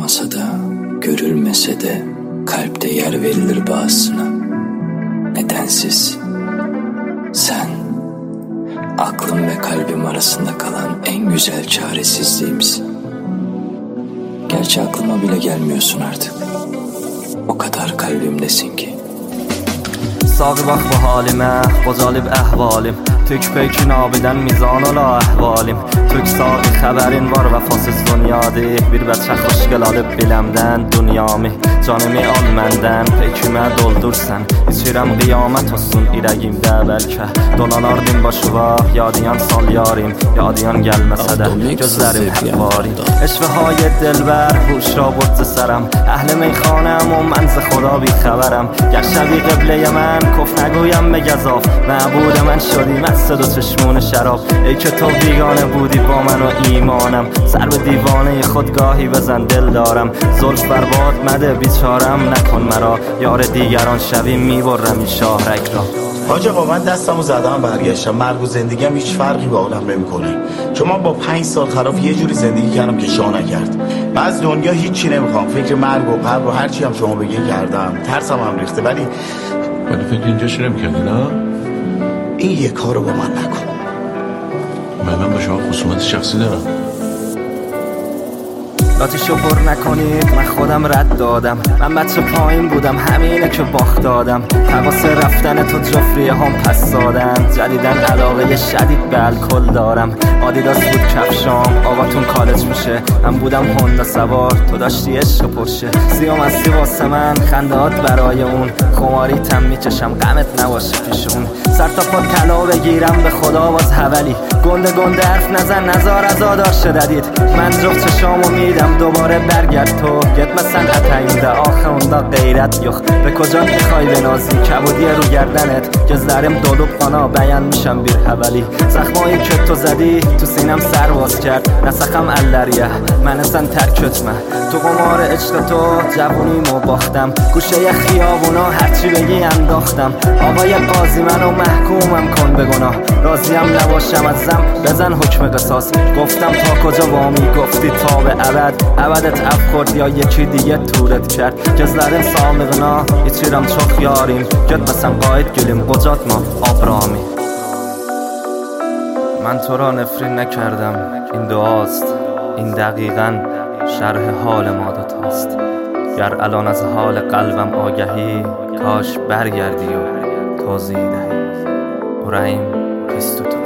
olmasa da, görülmese de kalpte yer verilir bazısına. Nedensiz. Sen, aklım ve kalbim arasında kalan en güzel çaresizliğimsin. Gerçi aklıma bile gelmiyorsun artık. O kadar kalbimdesin ki. Sağı bax bu halimə, qocalib əhvalim. Tük peykin abidən mizan ola əhvalim. Tük sağı xəbərin var vəfasız dünyadır. Bir bəçə xoş gəlalib biləmdən dünyamı. Canımı al məndən, peykimə doldursan. İçirəm qiyamət olsun irəqimdə bəlkə. Dolanardım başıva, yadiyan sal yarim. Yadiyan gəlməsə də, gözlərim hep varim. Eşvəhay dilbər, huş را برد سرم. اهل میخانم و من ز خدا بی خبرم. گر شبی قبله من کف نگویم به گزاف. معبود من شدی مست و چشمون شراب. ای که تو بیگانه بودی با من و ایمانم. سر به دیوانه خودگاهی بزن دل دارم. زلف برباد مده بیچارم نکن مرا. یار دیگران شبی میبرم این شاهرگ را. حاج آقا من دستمو زدم برگشتم. مرگ و زندگیم هیچ فرقی با آدم نمیکنه. چون من با 5 سال خلاف یه جوری زندگی کردم که شاه نکرد. من از دنیا هیچی نمیخوام. فکر مرگ و قبر و هرچی هم شما بگین کردم. ترسم هم ریخته ولی فکر اینجاش نمیکردی نه؟ این یه کارو با من نکن. من با شما خصومت شخصی دارم. لاتیشو پر نکنید من خودم رد دادم. من بچه پایین بودم همینه که باخت دادم. حواس رفتن تو جفریه هم پس دادم. جدیدن علاقه شدید به الکل دارم. آدیداس بود کفشام آقاتون کالج میشه. من بودم هوندا سوار تو داشتی عشق پرشه. سیام هستی واسه من خندهات برای اون. خماری تم میکشم غمت نباشه پیش اون. سر تا پا طلا بگیرم به خدا باز حولی. گنده گنده حرف نزن نزار عزادار شدید. من جفت چشامو میدم دوباره برگرد تو. گت مثلا اتاینده آخه اوندا غیرت یخ. به کجا میخوای بنازی کبودی رو گردنت. گزدرم دولوب قانا بیان میشم بیر حولی. زخمایی که تو زدی تو سینم سر باز کرد. نسخم اللریه من اصلا ترکتمه. تو قمار عشق تو جوونیمو باختم. گوشه خیابونا هرچی بگی انداختم. آقای قاضی منو محکومم کن به گناه. راضیم نباشم ازم بزن حکم قصاص. گفتم تا کجا وامی گفتی تا به ابد. ابدت اف کرد یا یکی دیگه تورت کرد. گزلرین سامقنا içirəm çox yarim. Getməsən qayıt gülüm qocatma Abrami. من تو را نفرین نکردم این دعاست. این دقیقاً شرح حال ما دوتاست. گر الان از حال قلبم آگهی کاش برگردی و توضیح دهی. رحیم کیست تو